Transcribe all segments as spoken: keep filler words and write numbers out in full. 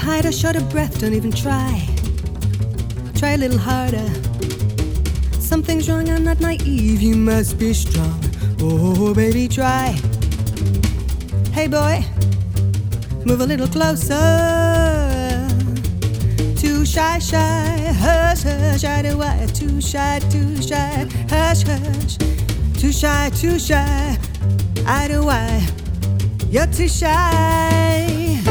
tight or short of breath, don't even try. Try a little harder. Something's wrong, I'm not naive, you must be strong. Oh, baby, try. Hey, boy, move a little closer. Too shy, shy, hush, hush, I do I. Too shy, too shy, hush, hush. Too shy, too shy, I do I. You're too shy.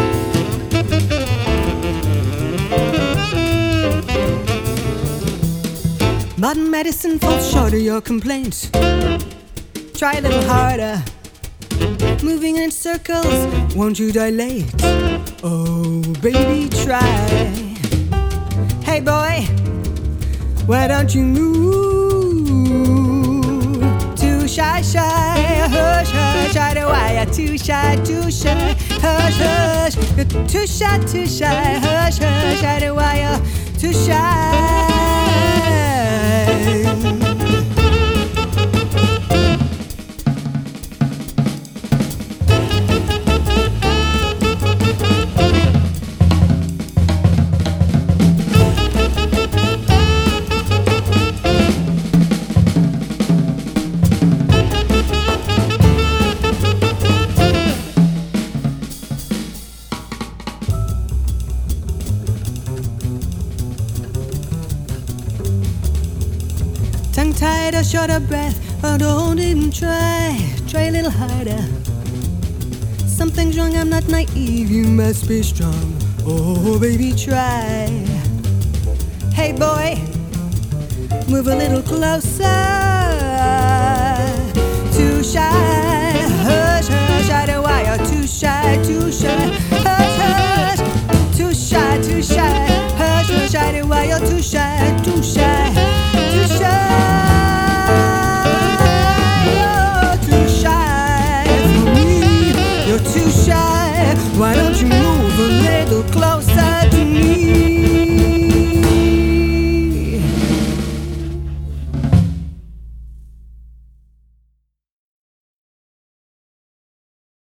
Modern medicine falls short of your complaints. Try a little harder. Moving in circles, won't you dilate? Oh, baby, try. Hey, boy, why don't you move? Too shy, shy, hush, hush, I do I. Too shy, too shy, hush, hush. You're too shy, too shy, hush, hush, I do I. Too shy. Tongue-tied or short of breath, oh, don't even try. Try a little harder. Something's wrong, I'm not naive, you must be strong. Oh, baby, try. Hey, boy, move a little closer. Too shy.